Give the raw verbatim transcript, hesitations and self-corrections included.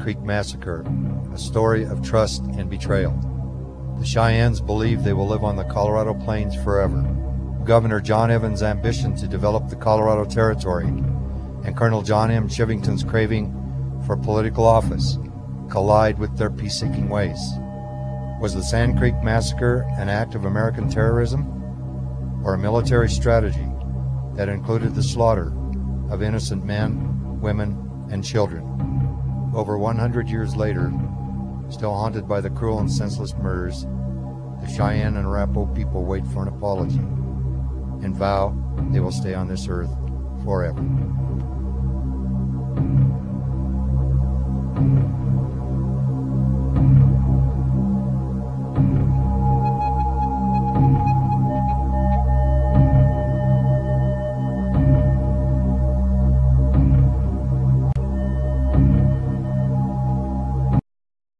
Creek Massacre, a story of trust and betrayal. The Cheyennes believe they will live on the Colorado Plains forever. Governor John Evans' ambition to develop the Colorado Territory and Colonel John M. Chivington's craving for political office collide with their peace-seeking ways. Was the Sand Creek Massacre an act of American terrorism, or a military strategy that included the slaughter of innocent men, women, and children? Over one hundred years later, still haunted by the cruel and senseless murders, the Cheyenne and Arapaho people wait for an apology and vow they will stay on this earth forever.